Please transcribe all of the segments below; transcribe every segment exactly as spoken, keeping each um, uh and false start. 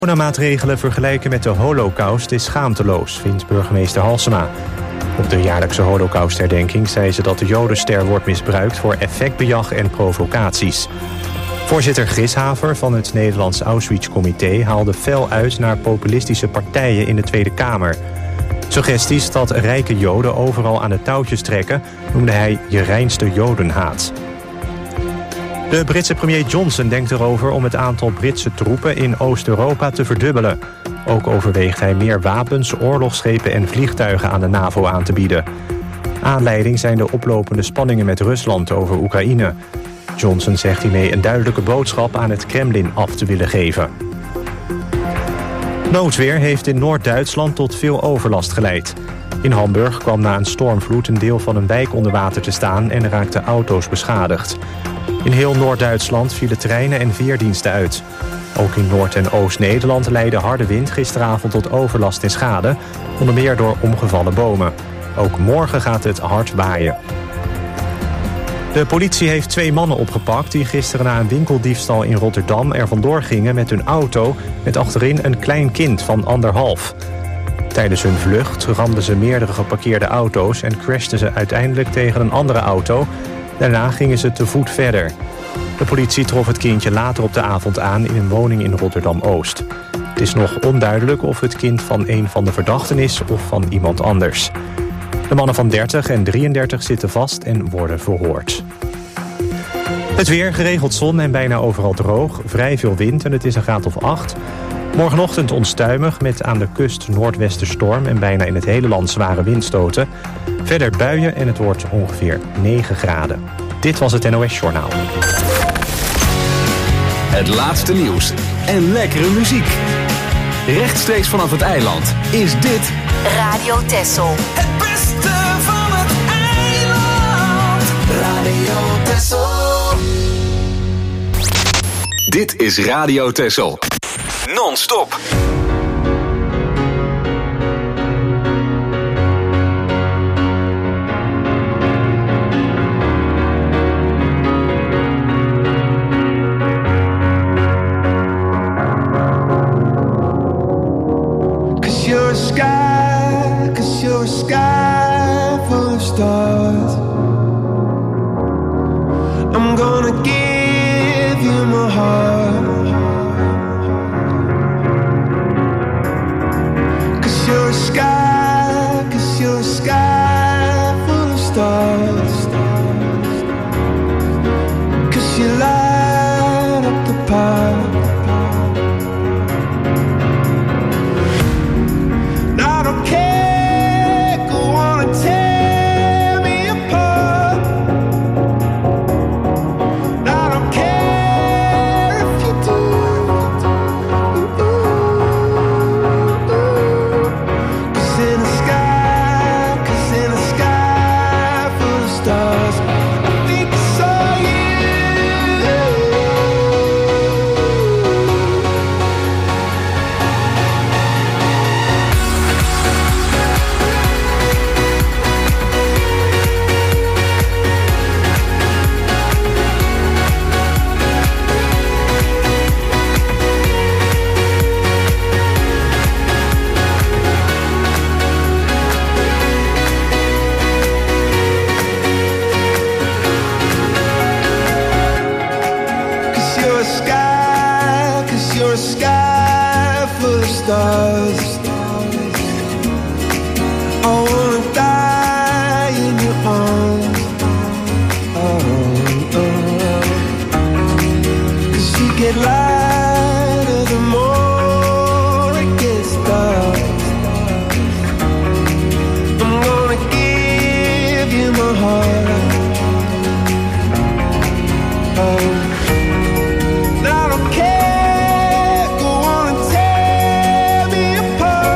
Coronamaatregelen vergelijken met de Holocaust is schaamteloos, vindt burgemeester Halsema. Op de jaarlijkse Holocaustherdenking zei ze dat de Jodenster wordt misbruikt voor effectbejag en provocaties. Voorzitter Grishaver van het Nederlands Auschwitz-comité haalde fel uit naar populistische partijen in de Tweede Kamer. Suggesties dat rijke Joden overal aan de touwtjes trekken noemde hij je reinste Jodenhaat. De Britse premier Johnson denkt erover om het aantal Britse troepen in Oost-Europa te verdubbelen. Ook overweegt hij meer wapens, oorlogsschepen en vliegtuigen aan de NAVO aan te bieden. Aanleiding zijn de oplopende spanningen met Rusland over Oekraïne. Johnson zegt hiermee een duidelijke boodschap aan het Kremlin af te willen geven. Noodweer heeft in Noord-Duitsland tot veel overlast geleid. In Hamburg kwam na een stormvloed een deel van een wijk onder water te staan en raakten auto's beschadigd. In heel Noord-Duitsland vielen treinen en veerdiensten uit. Ook in Noord- en Oost-Nederland leidde harde wind gisteravond tot overlast en schade, onder meer door omgevallen bomen. Ook morgen gaat het hard waaien. De politie heeft twee mannen opgepakt die gisteren na een winkeldiefstal in Rotterdam er vandoor gingen met hun auto met achterin een klein kind van anderhalf. Tijdens hun vlucht ramden ze meerdere geparkeerde auto's en crashten ze uiteindelijk tegen een andere auto. Daarna gingen ze te voet verder. De politie trof het kindje later op de avond aan in een woning in Rotterdam-Oost. Het is nog onduidelijk of het kind van een van de verdachten is of van iemand anders. De mannen van dertig en drieëndertig zitten vast en worden verhoord. Het weer, geregeld zon en bijna overal droog. Vrij veel wind en het is een graad of acht. Morgenochtend onstuimig met aan de kust noordwesterstorm en bijna in het hele land zware windstoten. Verder buien en het wordt ongeveer negen graden. Dit was het N O S Journaal. Het laatste nieuws en lekkere muziek. Rechtstreeks vanaf het eiland is dit Radio Texel. Het beste van het eiland. Radio Texel. Dit is Radio Texel. Non-stop. You're a sky, cause you're a sky full of stars. I'm gonna give you my heart. Cause you're a sky, cause you're a sky full of stars. Cause you light up the path. Now I don't care, go on and tear me apart.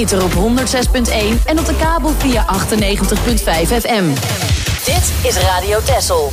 ether op honderd zes punt één en op de kabel via achtennegentig punt vijf F M. Dit is Radio Texel.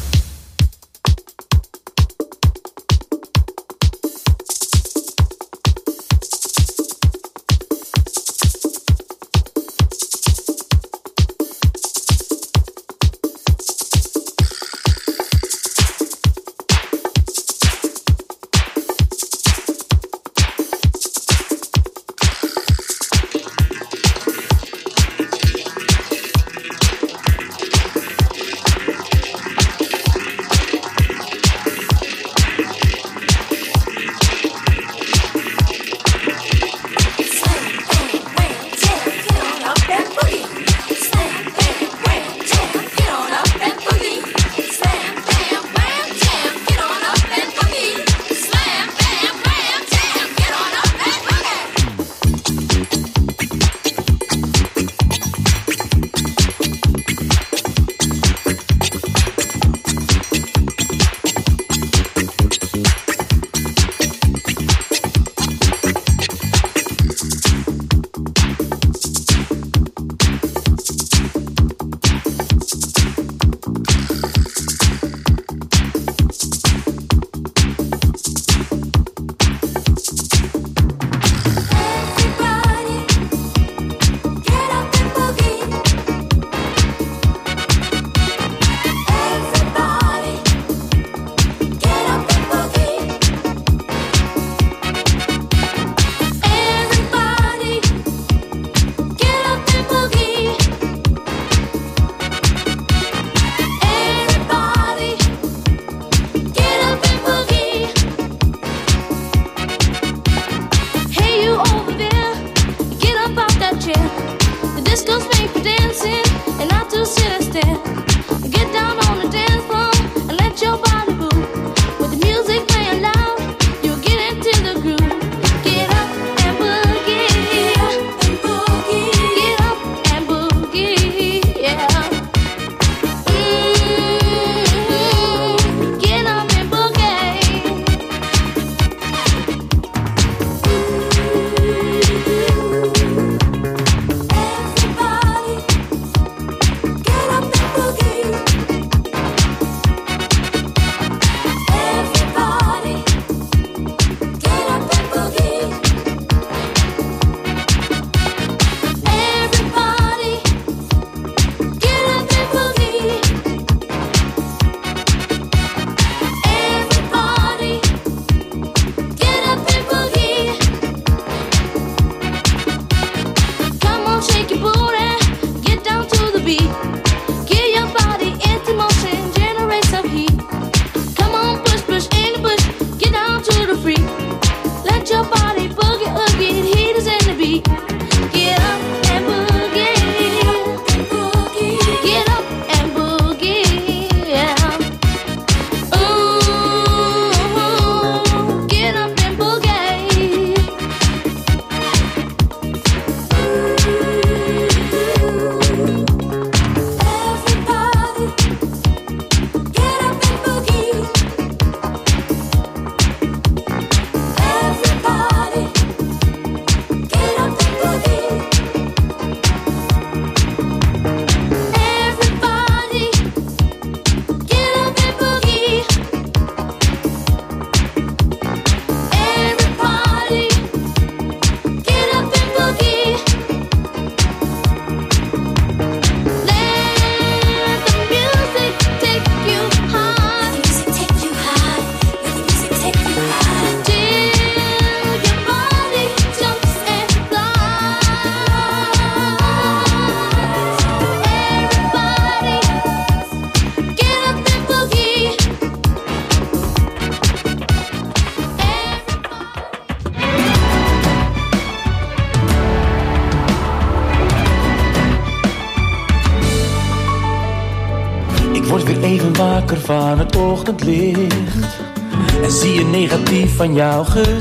even wakker van het ochtendlicht en zie je negatief van jouw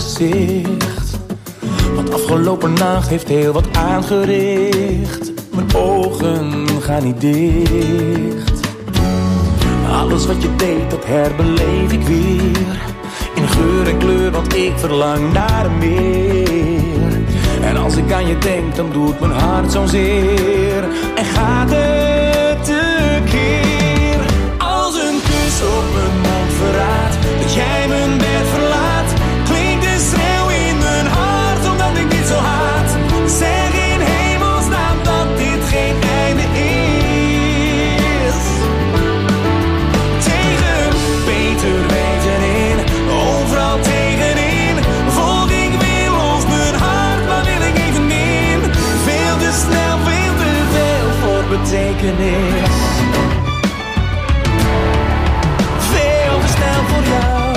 gezicht. Want afgelopen nacht heeft heel wat aangericht. Mijn ogen gaan niet dicht. Alles wat je deed, dat herbeleef ik weer. In geur en kleur, want ik verlang naar meer. En als ik aan je denk, dan doet mijn hart zo'n zeer. En gaat het te keer. Als een kus op mijn mond verraadt dat jij mijn bed verlaat, klinkt de schreeuw in mijn hart omdat ik dit zo haat. Zeg in hemelsnaam dat dit geen einde is. Tegen beter weten in, overal tegenin, volg ik weer los mijn hart, maar wil ik even in. Veel te snel, veel te veel voor betekenis. Veel te snel voor jou.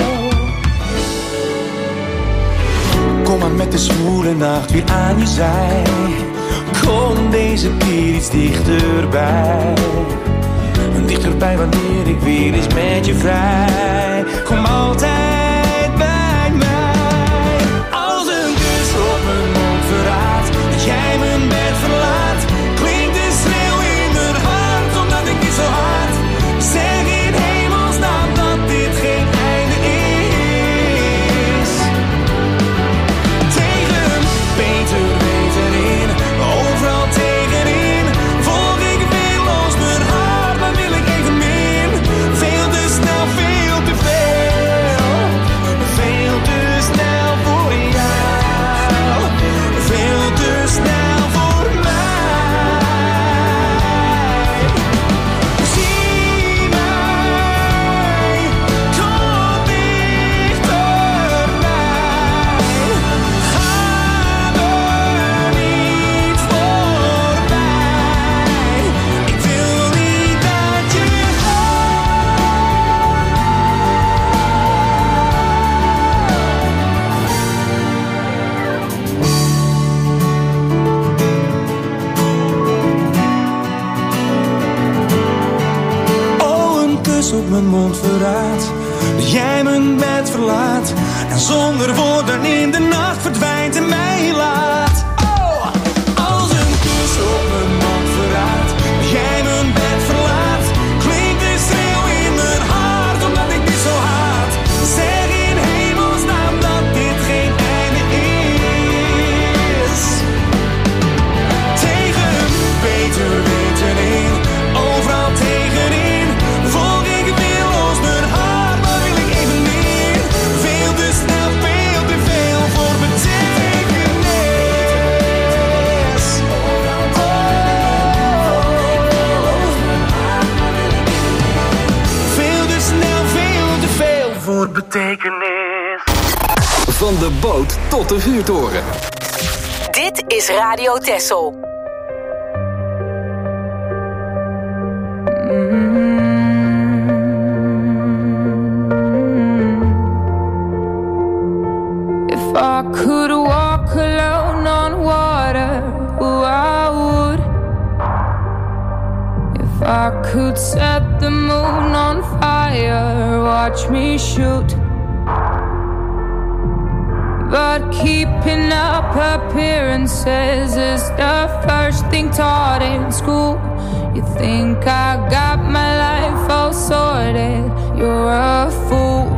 Kom maar met de zwoele nacht weer aan je zij. Kom deze keer iets dichterbij. Dichterbij wanneer ik weer eens met je vrij. Kom altijd bij mij. Als een kus op mijn mond verraadt dat jij mijn bed verlaat, klinkt de schreeuw in mijn hart omdat ik dit zo haat. Zeg in hemelsnaam dat dit geen einde is. Tegen beter weten in, overal tegenin, volg ik weer los mijn hart, maar wil ik even min. Veel te snel, veel te veel. Veel te snel voor jou. Veel te snel voor mij. Zie mij, kom dichterbij. Ga er niet voorbij. Ik wil niet dat je Oh, een kus op mijn mond verraadt dat jij mijn bed verlaat en zonder woorden in de nacht verdwijnt en mij laat. Oh, als een kus op mijn mond verraadt dat jij mijn bed verlaat, klinkt de schreeuw in mijn hart omdat ik dit zo haat. Zeg in hemelsnaam dat dit geen einde is. Tegen beter weten in, overal tegenin, volg ik weer los mijn hart, maar wil ik even meer. Veel te snel, veel te veel voor betekenis. Veel te snel, veel te veel voor betekenis. Van de boot tot de vuurtoren. Dit is Radio Texel. If I could walk alone on water, oh, I would. If I could set the moon on fire, watch me shoot. But keeping up appearances is the first thing taught in school. You think I got my life all sorted, you're a fool.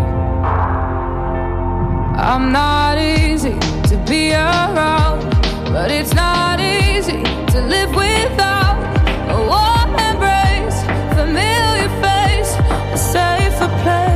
I'm not easy to be around, but it's not easy to live without a warm embrace, familiar face, a safer place.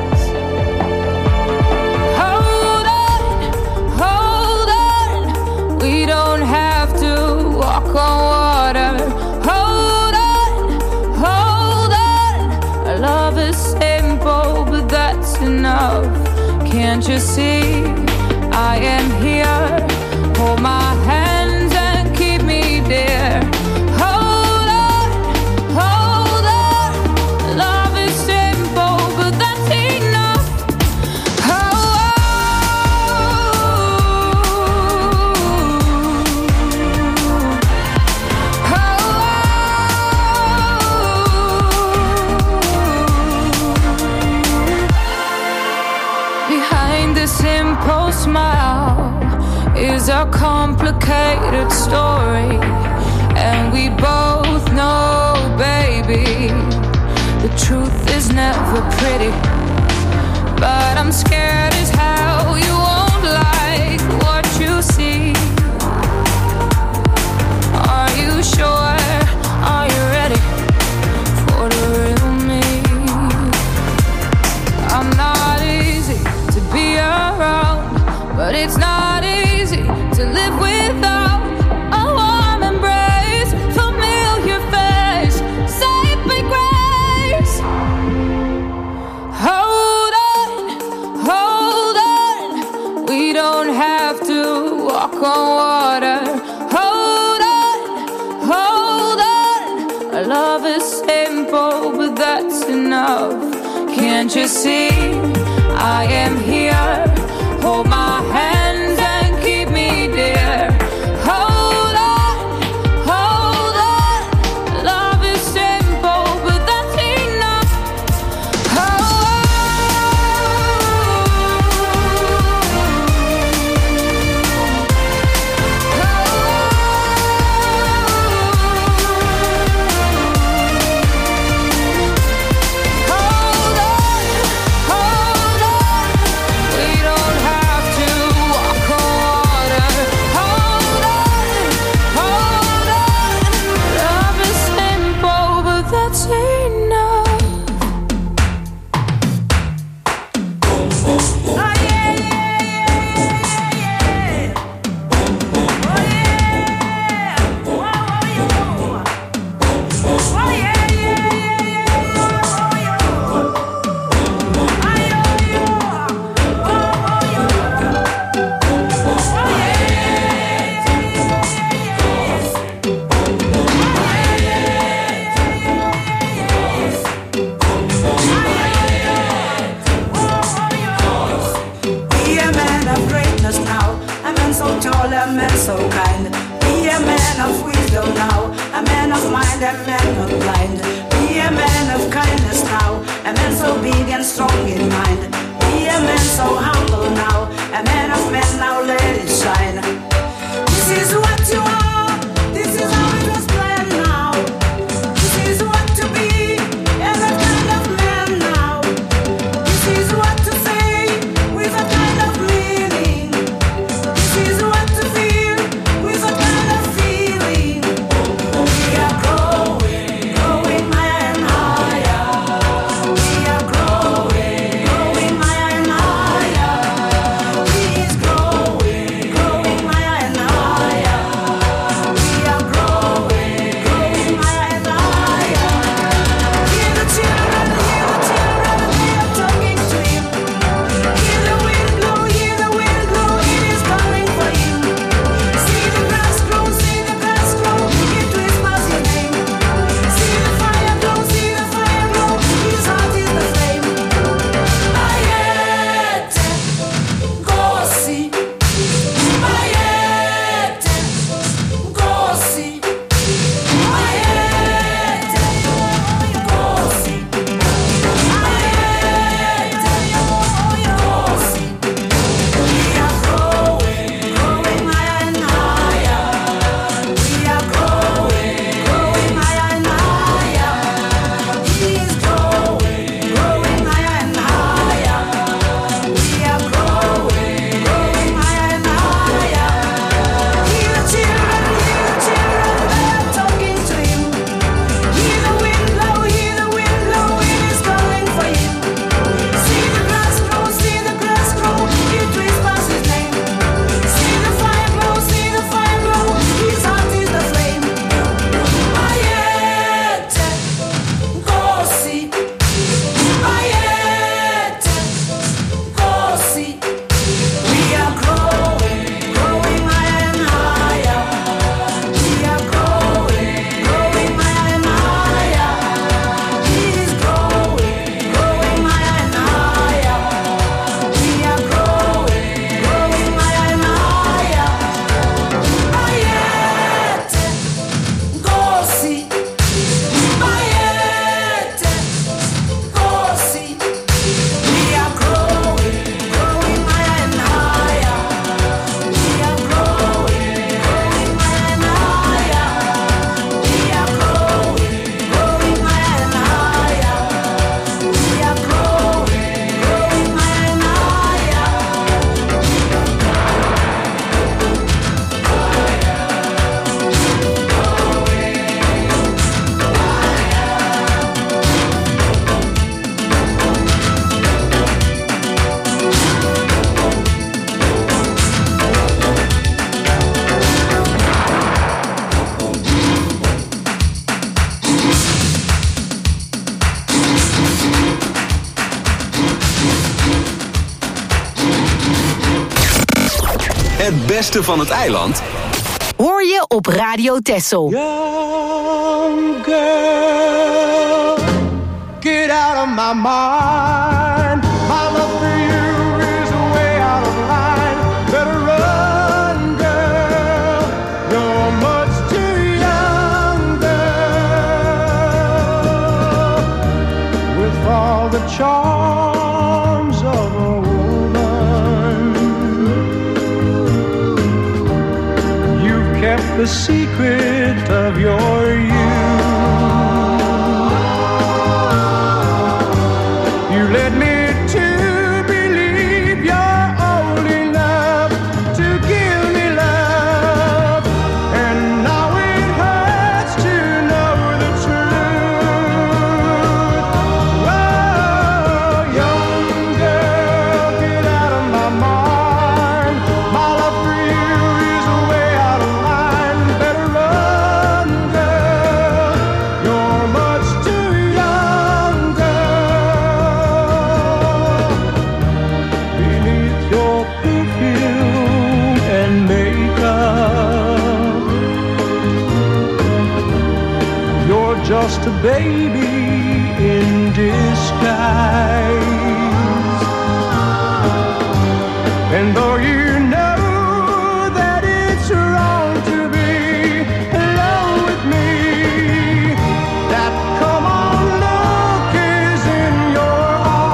Hold on, hold on, we don't have to walk on water. Hold on, hold on, our love is simple, but that's enough. Can't you see I am here? Hold my hands and keep me dear. Hold on, hold on. Love is simple, but that's enough. Oh, oh, oh. Behind the simple smile is a complicated story, and we both know, baby, the truth is never pretty. But I'm scared as hell you won't like what you see. but it's not easy to live without a warm embrace, familiar face, safe by grace. Hold on, hold on, we don't have to walk on water. Hold on, hold on, our love is simple, but that's enough. Can't you see I am here? Hold my hands and keep me dear. Hold on, hold on, love is simple, but that's enough. Hold on. Growing Het beste van het eiland hoor je op Radio Texel. Young girl, get out of my mind. My love for you is way out of line. Better run, girl. You're much too young, girl. With all the charms of a woman, you've kept the secret of your youth. You led me to believe you're old enough to give me love, and now it hurts to know the truth. Whoa, young girl, get out of my mind. My love for you is way out of line. Better run, girl. You're much too young, girl. Beneath your perfume and makeup, you're just a baby in disguise. And though you know that it's wrong to be alone with me, that come on look is in your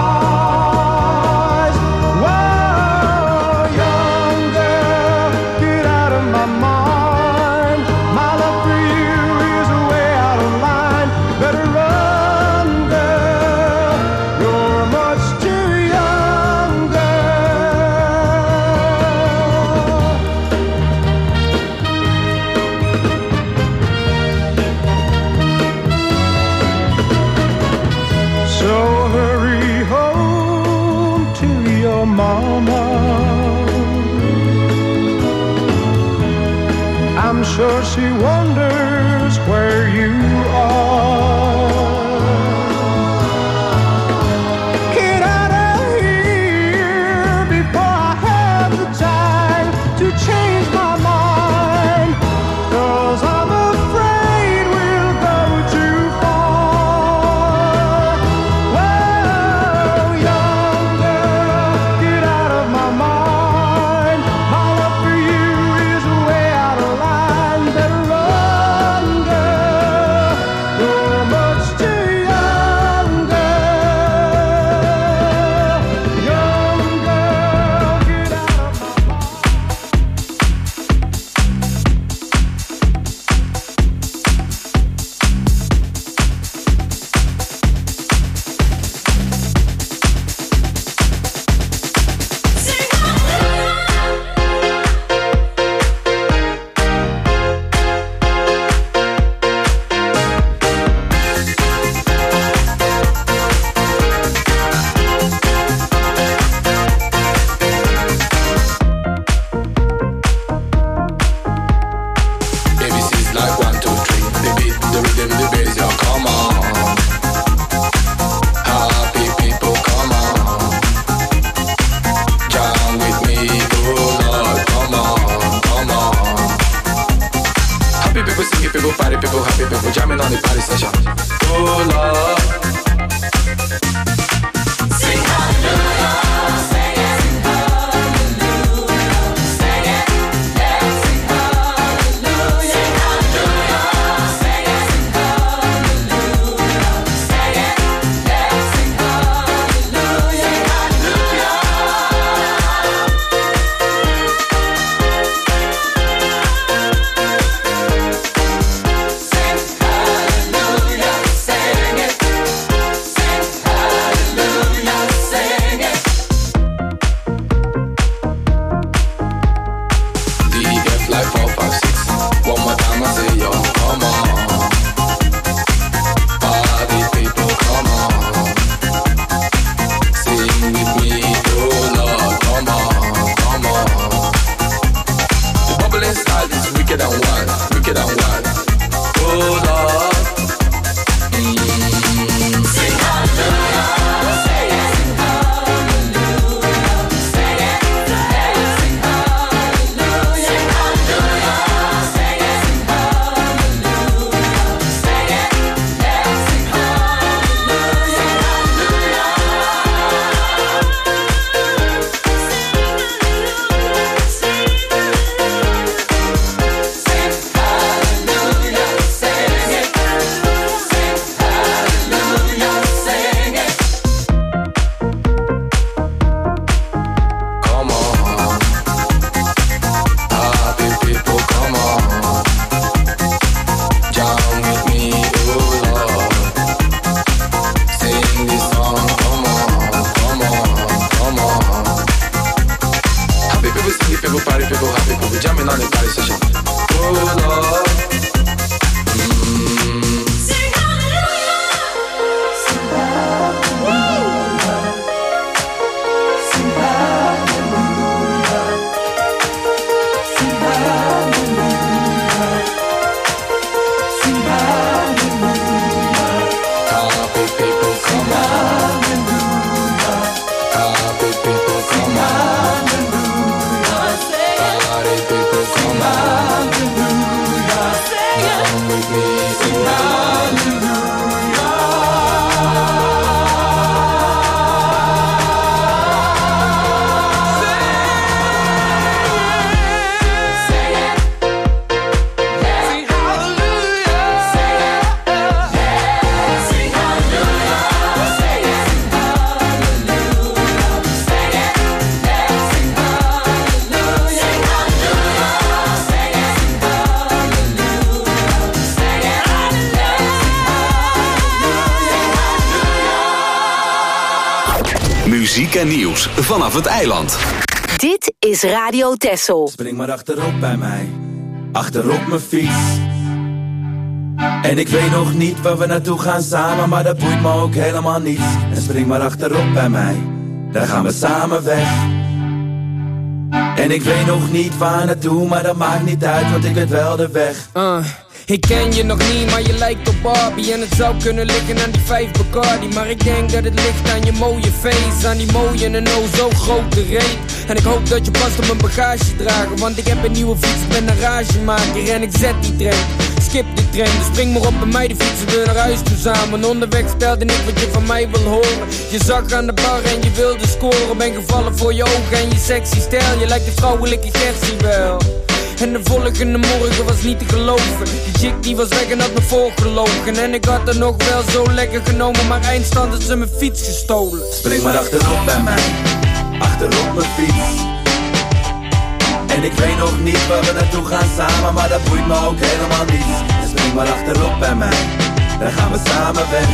eyes. Whoa, young girl, get out of my mind. My love for you is way out of line. Better run, girl. You're much too young, girl. So hurry home to your mama. I'm sure she wonders where you are. Get out of here before I have the time to change my mind, 'cause I'm afraid we'll go too far. Whoa, young girl, get out of my mind. My love for you is way out of line. Better run, girl. You're much too young, girl. Young girl, get out of my A B C's like one, two, three. The beat, the rhythm, the bass, yo, come on. Happy people, come on. Jam with me, oh Lord, come on, come on. Happy people, singing people, party people, happy people, jamming on the party session. Oh Lord. Sing hallelujah, sing it, sing hallelujah, sing it, let's sing hallelujah, sing hallelujah, sing it, sing hallelujah, sing it, let's sing hallelujah, sing hallelujah. Sing hallelujah, sing it. in alle Paris chant. Oh Lord. Mm. Sing hallelujah. Sing hallelujah. Sing hallelujah. Sing hallelujah. Sing hallelujah. Happy people come on. Happy people come on. Party people come on. Come with me. Sing hallelujah. Muziek en nieuws vanaf het eiland. Dit is Radio Texel. Spring maar achterop bij mij, achterop mijn fiets. En ik weet nog niet waar we naartoe gaan samen, maar dat boeit me ook helemaal niets. En spring maar achterop bij mij, daar gaan we samen weg. En ik weet nog niet waar naartoe, maar dat maakt niet uit, want ik weet wel de weg. Uh. Ik ken je nog niet, maar je lijkt op Barbie. En het zou kunnen liggen aan die vijf Bacardi. Maar ik denk dat het ligt aan je mooie face. Aan die mooie en oh zo grote reet. En ik hoop dat je past op mijn bagage dragen. Want ik heb een nieuwe fiets, ik ben een ragemaker. En ik zet die trein, skip die trein. Dus spring maar op bij mij, de fietsen we naar huis toe samen. Onderweg stelde ik wat je van mij wil horen. Je zag aan de bar en je wilde scoren. Ben gevallen voor je ogen en je sexy stijl. Je lijkt de vrouwelijke Gertie wel. En de volgende morgen was niet te geloven. Die chick die was weg en had me voorgelogen. En ik had er nog wel zo lekker genomen, maar eindstand had ze mijn fiets gestolen. Spring maar achterop bij mij, achterop mijn fiets. En ik weet nog niet waar we naartoe gaan samen, maar dat boeit me ook helemaal niet. Dus spring maar achterop bij mij, dan gaan we samen weg.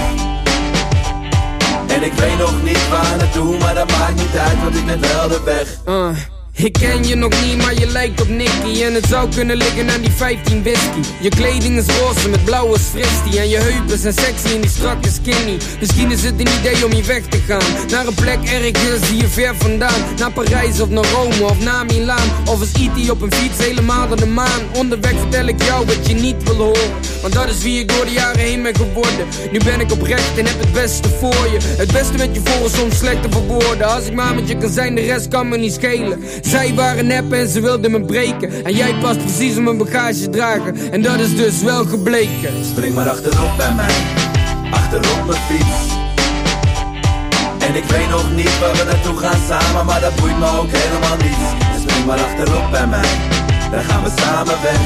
En ik weet nog niet waar naartoe, maar dat maakt niet uit, want ik weet wel de weg. Uh. Ik ken je nog niet, maar je lijkt op Nicky. En het zou kunnen liggen aan die vijftien whisky. Je kleding is roze met blauwe fristie. En je heupen zijn sexy en die strakke skinny. Misschien is het een idee om hier weg te gaan. Naar een plek ergens hier ver vandaan. Naar Parijs of naar Rome of naar Milaan. Of is E T op een fiets helemaal naar de maan. Onderweg vertel ik jou wat je niet wil horen. Want dat is wie ik door de jaren heen ben geworden. Nu ben ik oprecht en heb het beste voor je. Het beste met je voor is soms slecht te verwoorden. Als ik maar met je kan zijn, de rest kan me niet schelen. Zij waren nep en ze wilden me breken. En jij past precies op mijn bagage dragen. En dat is dus wel gebleken. Spring maar achterop bij mij, achterop mijn fiets. En ik weet nog niet waar we naartoe gaan samen, maar dat boeit me ook helemaal niet. Dus spring maar achterop bij mij, dan gaan we samen weg.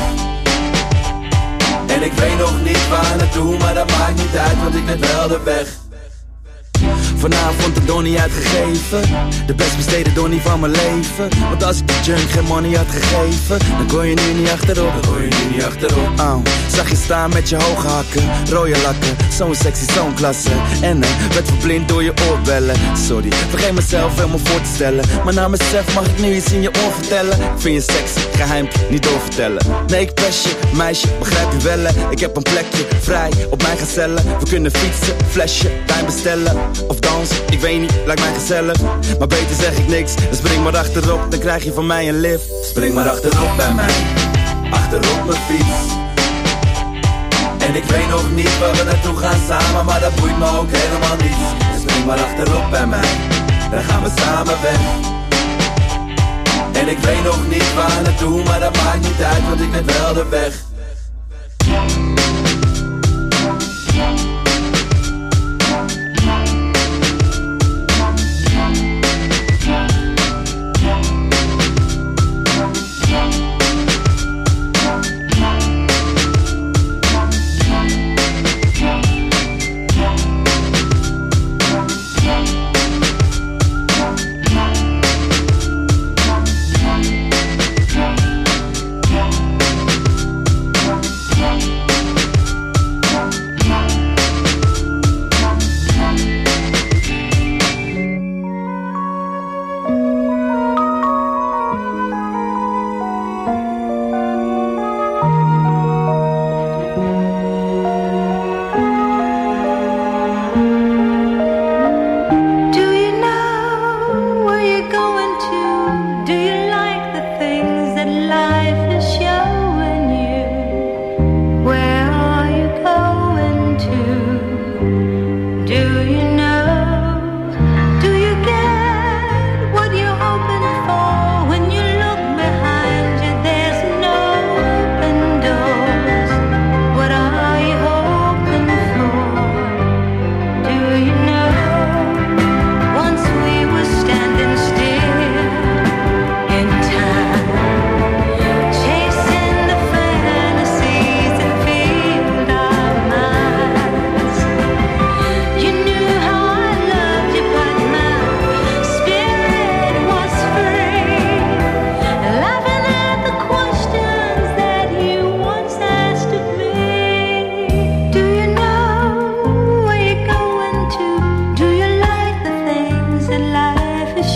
En ik weet nog niet waar naartoe, maar dat maakt niet uit, want ik weet wel de weg. Vanavond een donnie uitgegeven, de best besteden donnie van mijn leven. Want als ik de junk geen money had gegeven, dan kon je nu niet achterop. Dan kon je nu niet achterop. Oh, zag je staan met je hoge hakken, rode lakken, zo'n sexy, zo'n klasse. En uh, werd verblind door je oorbellen. Sorry, vergeet mezelf helemaal voor te stellen. Maar na mezelf mag ik nu iets in je oor vertellen. Ik vind je sexy, geheim, niet doorvertellen. Nee, ik pest je, meisje, begrijp je wel. Ik heb een plekje vrij op mijn gazellen. We kunnen fietsen, flesje, wijn bestellen. Of dan ik weet niet, lijkt mij gezellig. Maar beter zeg ik niks, dan spring maar achterop, dan krijg je van mij een lift. Spring maar achterop bij mij, achterop mijn fiets. En ik weet nog niet waar we naartoe gaan samen, maar dat boeit me ook helemaal niet. Dus spring maar achterop bij mij, dan gaan we samen weg. En ik weet nog niet waar naartoe, maar dat maakt niet uit, want ik weet wel de weg.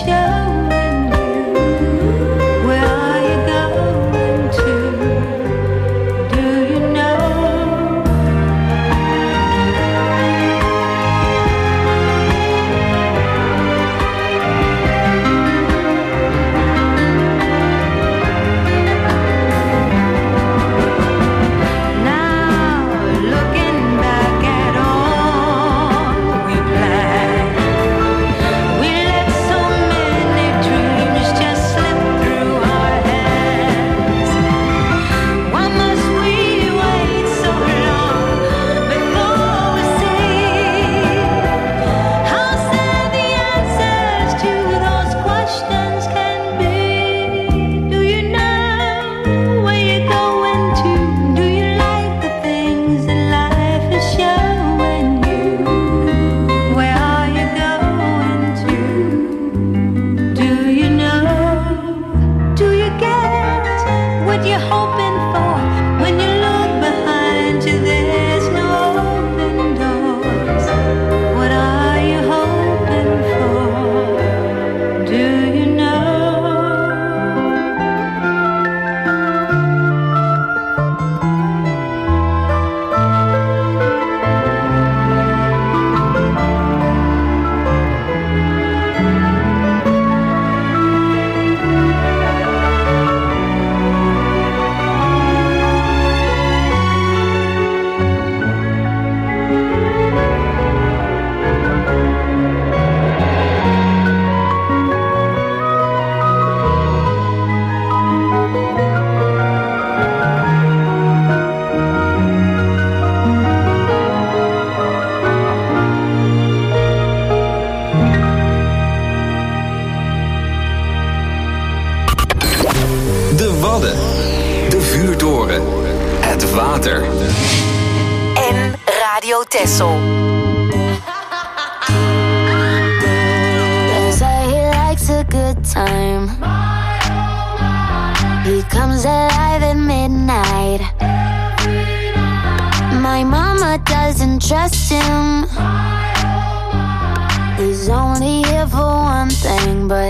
showing you. Where are you going to? Do you know? De vuurtoren. Het water. En Radio Texel. They say he likes a good time. He comes alive at midnight. My mama doesn't trust him. He's only here for one thing, but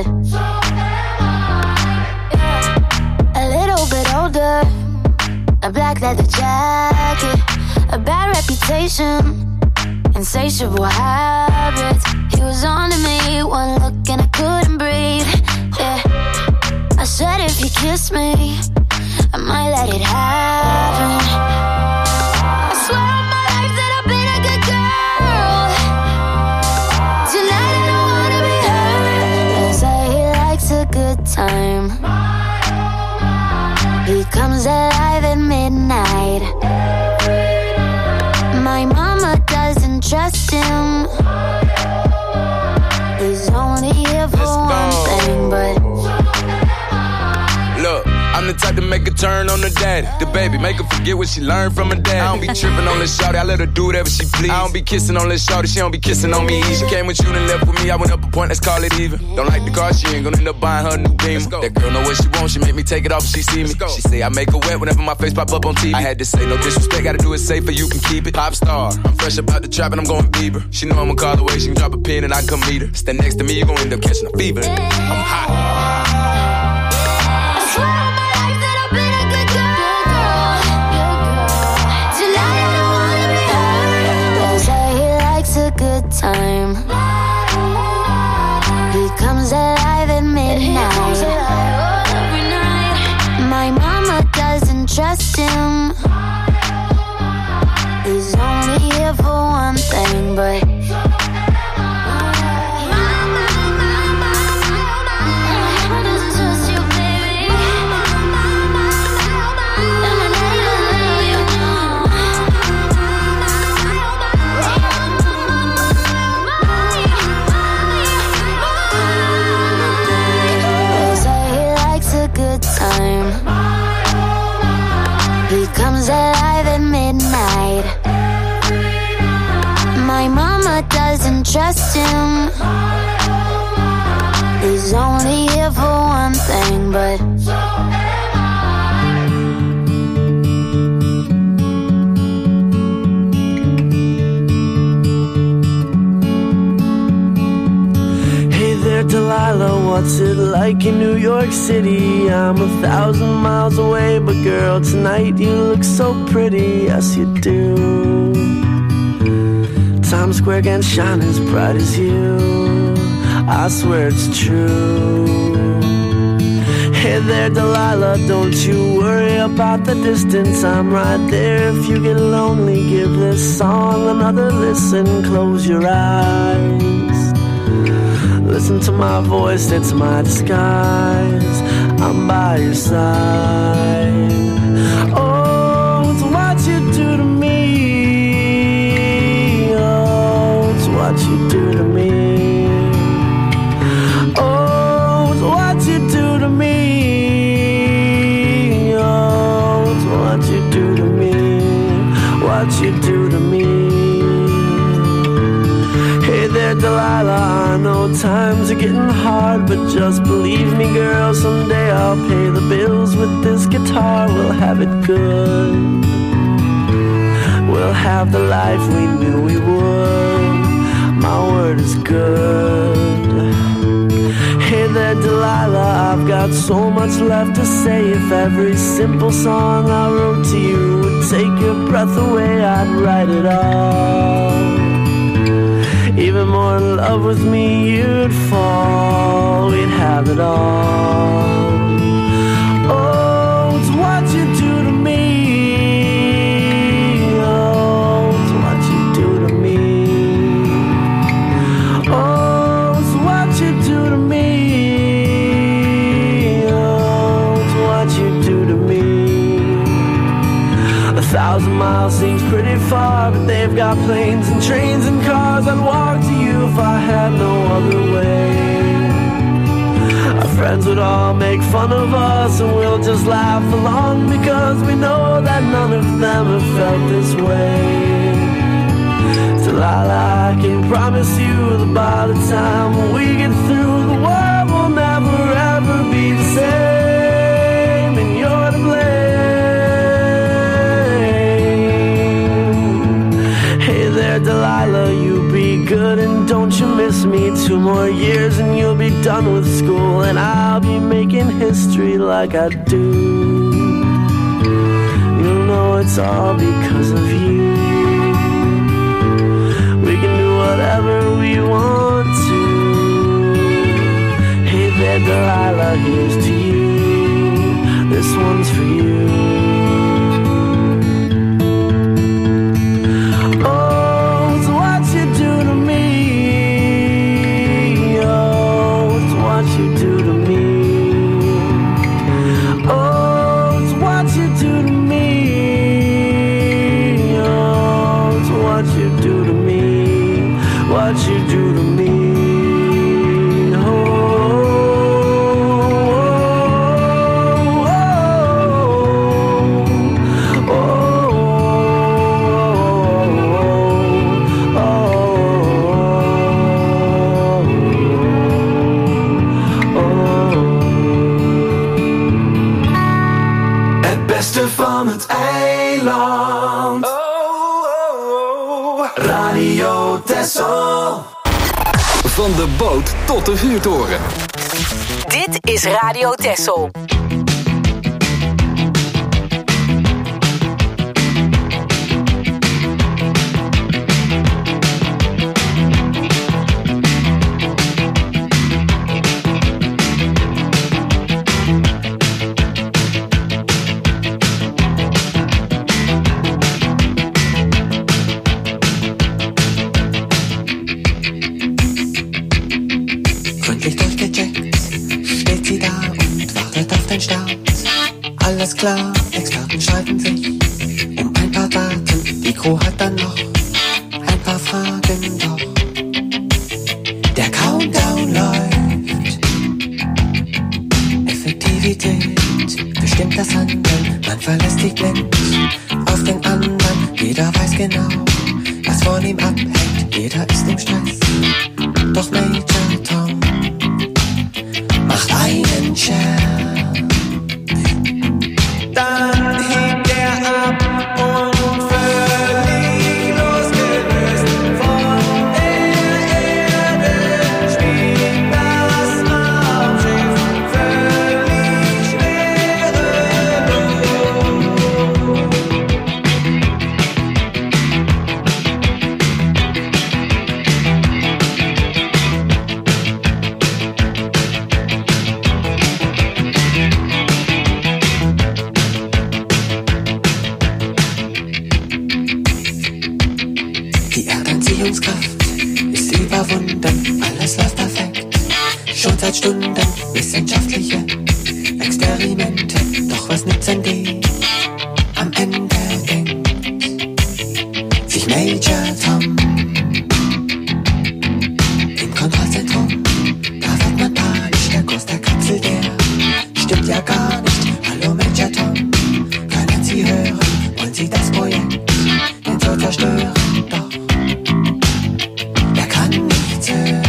a little bit older, a black leather jacket, a bad reputation, insatiable habits. He was on to me, one look and I couldn't breathe. Yeah, I said if you kiss me, I might let it happen. I swear on my life that I've been a good girl. Tonight I don't wanna be hurt. They say he likes a good time. He comes alive at midnight. My mama doesn't trust him. He's only here for one thing, but look, I'm the type to make a turn on the daddy. The baby, make her forget what she learned from her dad. I don't be tripping on this shawty, I let her do whatever she please. I don't be kissing on this shawty, she don't be kissing on me. She came with you and left with me, I went up a point, let's call it even. Don't like the car, she ain't gonna end up buying her a new Beamer. That girl know what she wants, she make me take it off if she see me. She say I make her wet whenever my face pop up on T V. I had to say no disrespect, gotta do it safer, you can keep it. Pop star, I'm fresh about the trap and I'm going Bieber. She know I'ma call away, she can drop a pin and I come meet her. Stand next to me, you gon' end up catching a fever. I'm hot. Good time. He comes alive at midnight. My mama doesn't trust him. He's only here for one thing, but time. He comes alive at midnight. My mama doesn't trust him. He's only here for one thing, but hey there, Delilah, what's it like in New York City? I'm a thousand miles away, but girl, tonight you look so pretty, yes you do. Times Square can't shine as bright as you, I swear it's true. Hey there, Delilah, don't you worry about the distance, I'm right there. If you get lonely, give this song another listen. Close your eyes, listen to my voice, it's my disguise. I'm by your side. Oh, it's what you do to me. Oh, it's what you do to me. Oh, it's what you do to me. Oh, it's what you do to me. What you do to me. Hey there, Delilah, I know times are getting hard, but just believe me, girl, someday I'll pay the bills with this guitar. We'll have it good. We'll have the life we knew we would. My word is good. Hey there, Delilah, I've got so much left to say. If every simple song I wrote to you would take your breath away, I'd write it all. Even more in love with me you'd fall. We'd have it all. Oh, it's what you do to me. Oh, it's what you do to me. Oh, it's what you do to me. Oh, it's what you do to me. A thousand miles seems pretty far, but they've got planes and trains and cars. I'd walk to you if I had no other way. Our friends would all make fun of us, and we'll just laugh along, because we know that none of them have felt this way. Delilah, I can promise you that by the time we get through, the world will never ever be the same, and you're to blame. Hey there, Delilah, you be good and don't you miss me. Two more years and you'll be done with school, and I'll be making history like I do. You'll know it's all because of you. We can do whatever we want to. Hey there, Delilah, here's to you. This one's for you. What you do to me. Oh, oh, oh, oh, oh, oh, oh. Het beste van het eiland. Oh, oh, oh. Radio Texel. Van de boot tot de vuurtoren. Dit is Radio Texel. Alles klar, Experten streiten sich um ein paar Daten. Die Crew hat dann noch ein paar Fragen, doch der Countdown läuft. Effektivität bestimmt das Handeln. Man verlässt sich blind auf den anderen. Jeder weiß genau, was von ihm abhängt. Jeder ist im Stress, doch Major Tom macht einen Scherz. Dann hebt er ab und völlig losgelöst von der Erde spielt das Schon seit Stunden wissenschaftliche Experimente. Doch was nützen die? Am Ende denkt sich Major Tom im Kontrollzentrum. Da wird man panisch, der Kurs der Kapsel, der stimmt ja gar nicht. Hallo Major Tom, können Sie hören? Wollen Sie das Projekt denn so zerstören? Doch er kann nichts hören.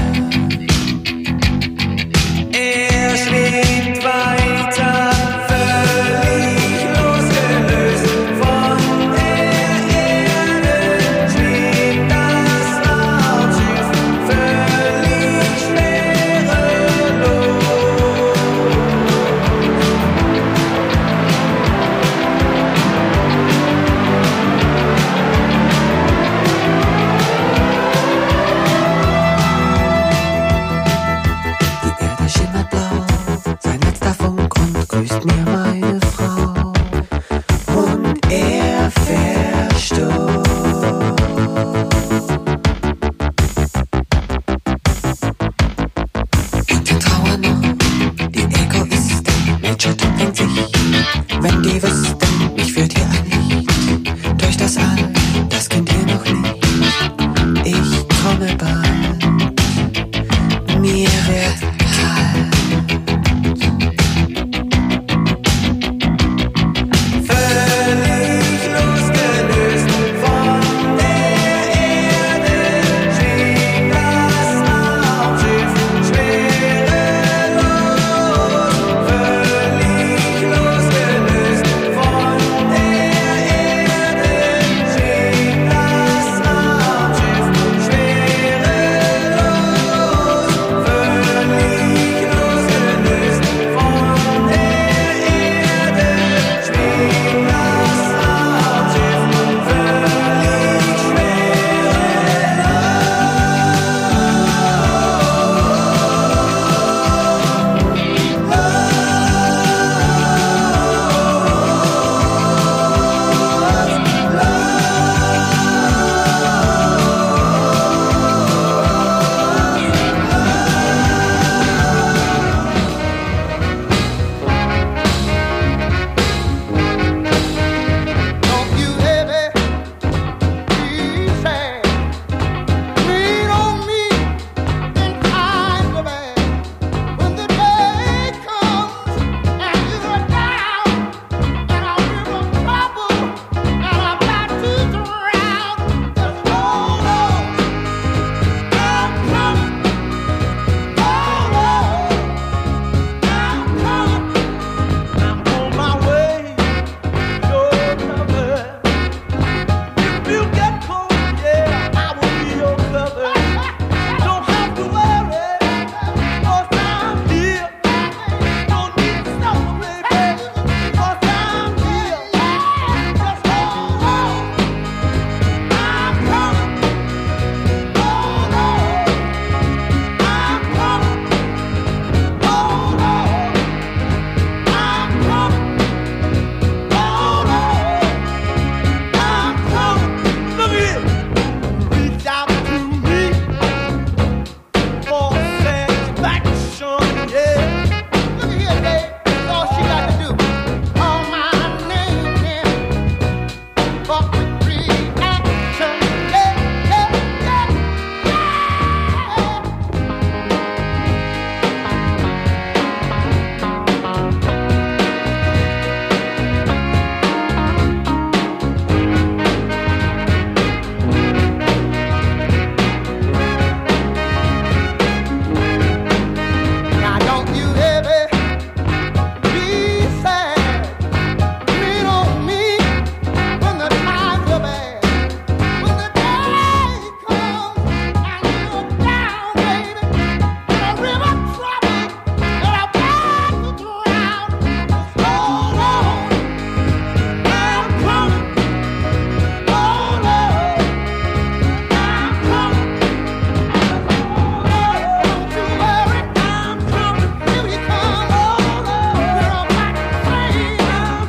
Er schwebt weiter, völlig losgelöst von der Erde, schwebt das Raumschiff völlig schwerelos. Die Erde schimmert blau, sein letzter Funk und grüßt mir meine Frau. Und er verstummt. Und wir trauern noch, die Egoisten. Major Tom denkt sich, wenn die wüssten, mich führt hier ein Licht durch das All, das kennt ihr noch nicht. Ich komme bald, mir wird kalt. Völlig losgelöst von der Erde schwebt das Raumschiff schwerelos. Völlig losgelöst von der Erde schwebt das Raumschiff schwerelos. Völlig losgelöst von der Erde schwebt das Raumschiff völlig Don't you ever be sad. Lean on me in times of bad. When the day comes and you're down and I'm in trouble and I'm about to drown, just hold on. I'm coming. Hold on. I'm coming. I'm on my way. Your cover. If you get cold, yeah, I will be your cover. Don't have to worry, 'cause I'm here. Don't need to suffer, baby, 'cause I'm here. Just hold on. I'm coming. Hold on. I'm coming. Hold on. I'm coming. Hold on. I'm coming. Look here. Reach out to me for satisfaction, yeah. Look here, babe. That's all she got to do. Call my name and fuck with reaction, yeah, yeah, yeah, yeah. Now don't you ever be sad. Lean on me when the times are bad. When the day comes and you're down, baby, in a river trouble and I'm about to drown, just hold on. I'm coming. Hold on. I'm coming. Don't you worry, I'm coming. Here we come. Hold on. You're on my train. I'm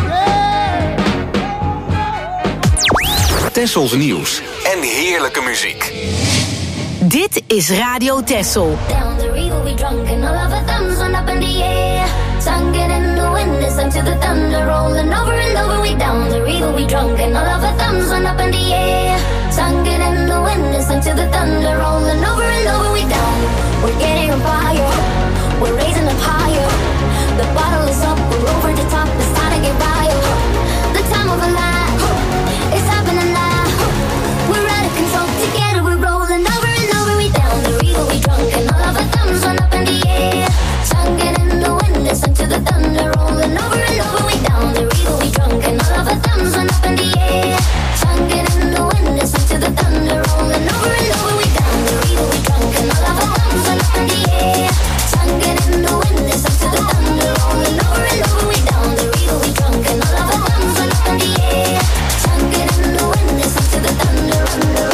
coming. Tessels nieuws en heerlijke muziek. Dit is Radio Tessel. Down the river we drunk and all of our thumbs went up in the air. Sung it in the wind, it sung to the thunder, rolling over and over, we down the river, we drunk and all of our thumbs went up in the air. Sung it in the wind, it sung to the thunder, rolling over and over, we down. We're getting on fire, we're raising up higher. The bottle is up, we're over the top, it's time to get wild. The time of our life, it's happening now. We're out of control, together we're rolling over and over, we down the river, we drunk and all of our thumbs went up in the air. Sung it in the wind, it sung to the thunder, rolling over and over, we down the river, we drunk and all of our thumbs went up in the air. Sung it in the wind, it sung to the thunder, rolling over and over, we down the river, we drunk and all of our thumbs went up in the air. Sung it in the wind, it sung to the thunder, rolling over and over, we down the river, we drunk and all of our thumbs went up in the air. Sung it in the wind, it sung to the thunder, under,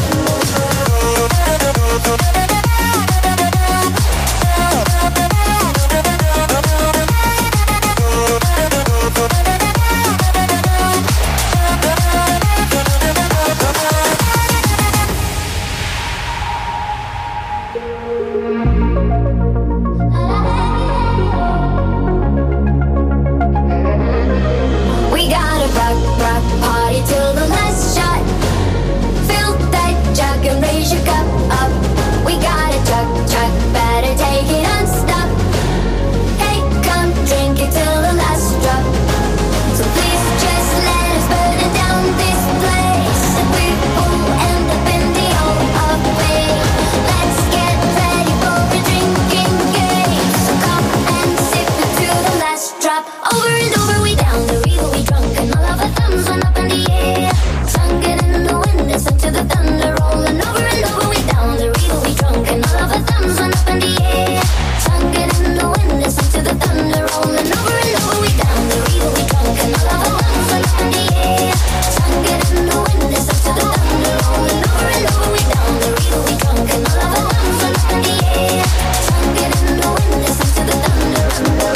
we gotta rock, rock, party till the last shot. Fill that jug and raise your cup up. We gotta chug, chug, better take it unstop. Hey, come drink it till the last drop. So please just let us burn it down this place. And we will end up in the hole of fame. Let's get ready for a drinking game. So come and sip it till the last drop. Over and over, we down the river, we drunk and all of our thumbs went up in the air. Sung it in the wind, it sung to the thunder, rolling over and over, we down the river, we drunk and all of our thumbs went up in the air. Sung it in the wind, it sung to the thunder, rolling over and over, we down the river, we drunk and all of our thumbs went up in the air. Sung it in the wind, it sung to the thunder, rolling over and over, we down the river, we drunk and all of our thumbs went up in the air. Sung it in the wind, it sung to the thunder, under.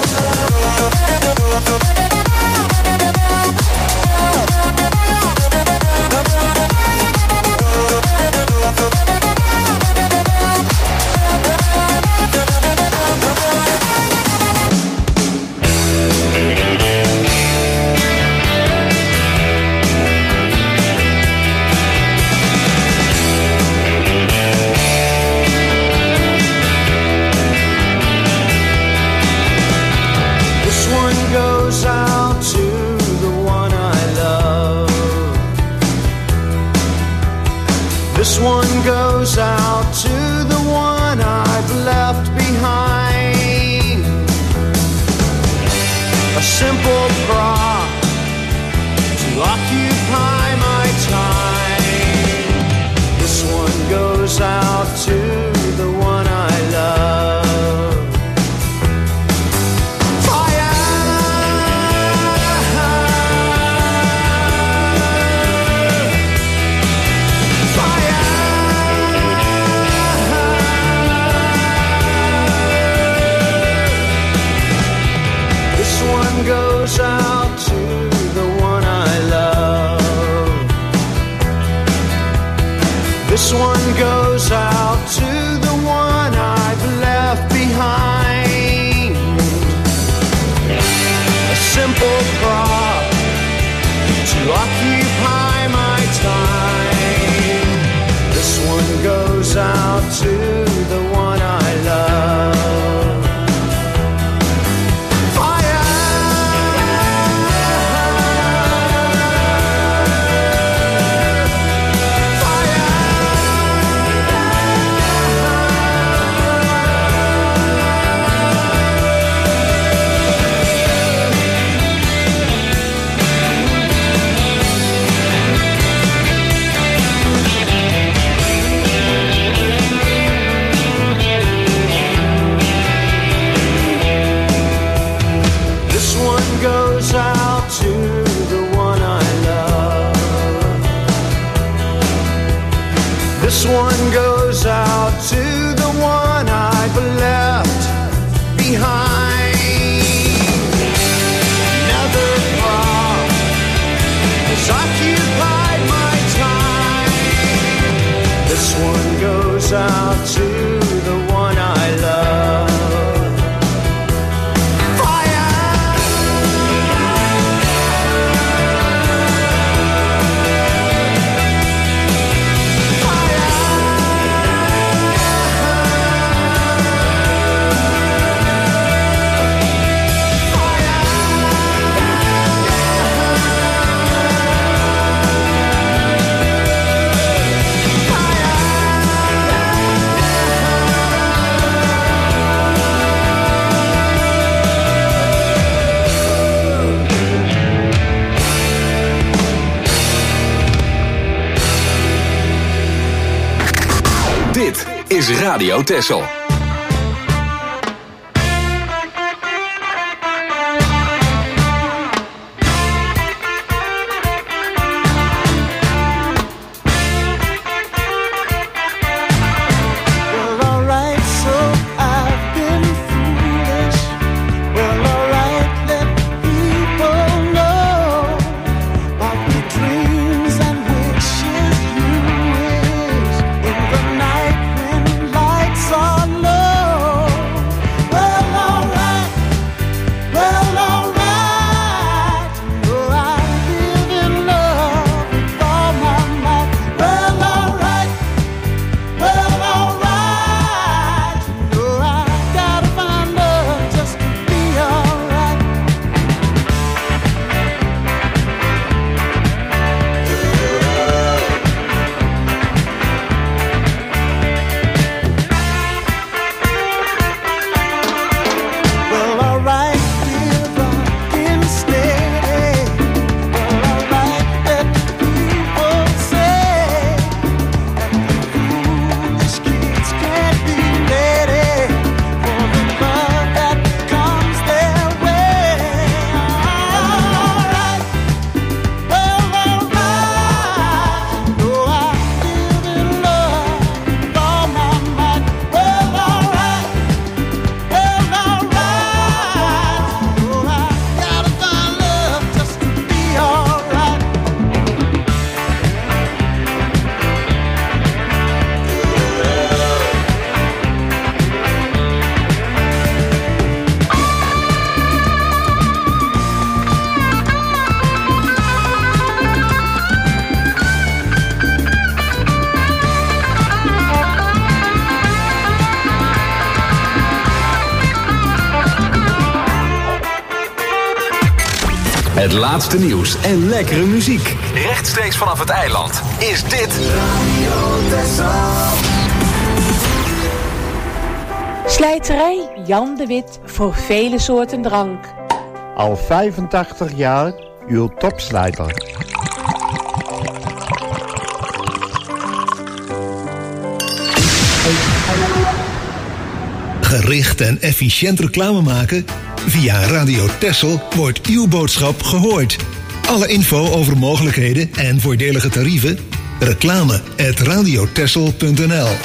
This one goes out to the one I love. This one goes out to the one I've left behind. A simple prop to occupy my time. This one goes out to the one I love. Goes out to the one I love. This one goes out to the one I've left behind. A simple prop to occupy my time. This one goes out to the one I love. This one goes out to the one I've left behind. Another prop has occupied my time. This one goes out to the one I love. is Radio Texel. Het laatste nieuws en lekkere muziek. Rechtstreeks vanaf het eiland is dit Radio Texel. Slijterij Jan de Wit voor vele soorten drank. Al vijfentachtig jaar uw topslijter. Gericht en efficiënt reclame maken? Via Radio Texel wordt uw boodschap gehoord. Alle info over mogelijkheden en voordelige tarieven? Reclame at radiotexel punt n l.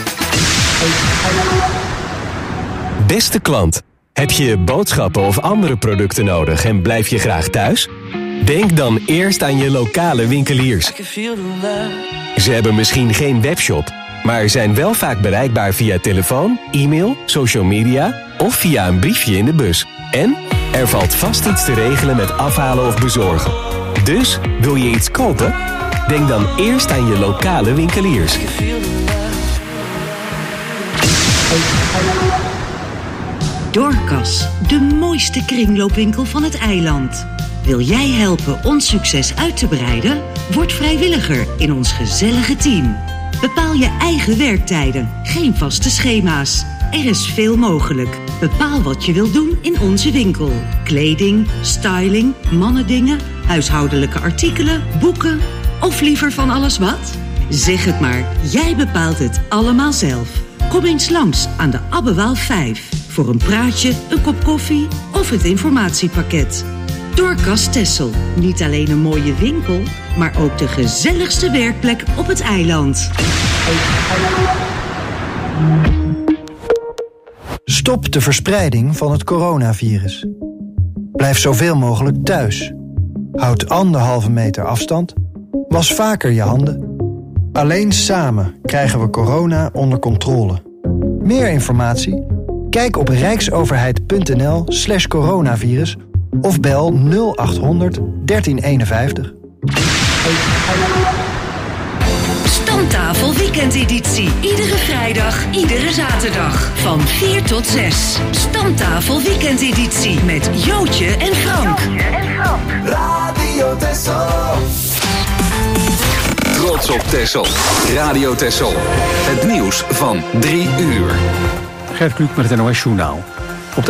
Beste klant, heb je boodschappen of andere producten nodig en blijf je graag thuis? Denk dan eerst aan je lokale winkeliers. Ze hebben misschien geen webshop, maar zijn wel vaak bereikbaar via telefoon, e-mail, social media of via een briefje in de bus. En er valt vast iets te regelen met afhalen of bezorgen. Dus, wil je iets kopen? Denk dan eerst aan je lokale winkeliers. Doorkas, de mooiste kringloopwinkel van het eiland. Wil jij helpen ons succes uit te breiden? Word vrijwilliger in ons gezellige team. Bepaal je eigen werktijden, geen vaste schema's. Er is veel mogelijk. Bepaal wat je wilt doen in onze winkel. Kleding, styling, mannendingen, huishoudelijke artikelen, boeken of liever van alles wat? Zeg het maar, jij bepaalt het allemaal zelf. Kom eens langs aan de Abbewaal vijf voor een praatje, een kop koffie of het informatiepakket. Doorkas Texel, niet alleen een mooie winkel, maar ook de gezelligste werkplek op het eiland. Stop de verspreiding van het coronavirus. Blijf zoveel mogelijk thuis. Houd anderhalve meter afstand. Was vaker je handen. Alleen samen krijgen we corona onder controle. Meer informatie? Kijk op rijksoverheid.nl slash coronavirus of bel nul achthonderd dertien eenenvijftig. Stamtafel weekendeditie. Iedere vrijdag, iedere zaterdag. Van vier tot zes. Stamtafel weekendeditie met Jootje en Frank. Radio Texel. Trots op Texel. Radio Texel. Het nieuws van drie uur. Gert Kluk met het N O S Journaal.